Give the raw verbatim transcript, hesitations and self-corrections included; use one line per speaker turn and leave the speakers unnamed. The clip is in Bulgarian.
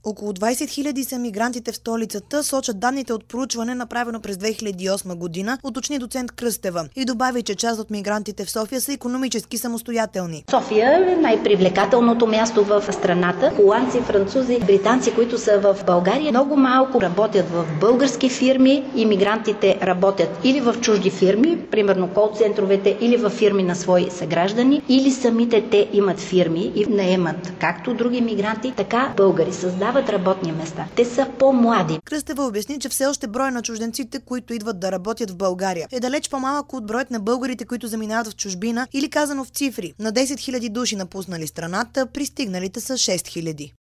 Около двайсет хиляди са мигрантите в столицата, сочат данните от проучване, направено през две хиляди и осма година, уточни доцент Кръстева и добави, че част от мигрантите в София са икономически самостоятелни.
София е най-привлекателното място в страната. Холандци, французи, британци, които са в България, много малко работят в български фирми. Имигрантите работят или в чужди фирми, примерно кол-центровете, или в фирми на свои съграждани, или самите те имат фирми и наемат както други мигранти, така българи. Създават работни места. Те са по-млади.
Кръстева обясни, че все още броя на чужденците, които идват да работят в България, е далеч по-малък от броят на българите, които заминават в чужбина, или казано в цифри. На десет хиляди души напуснали страната, пристигналите са шест хиляди.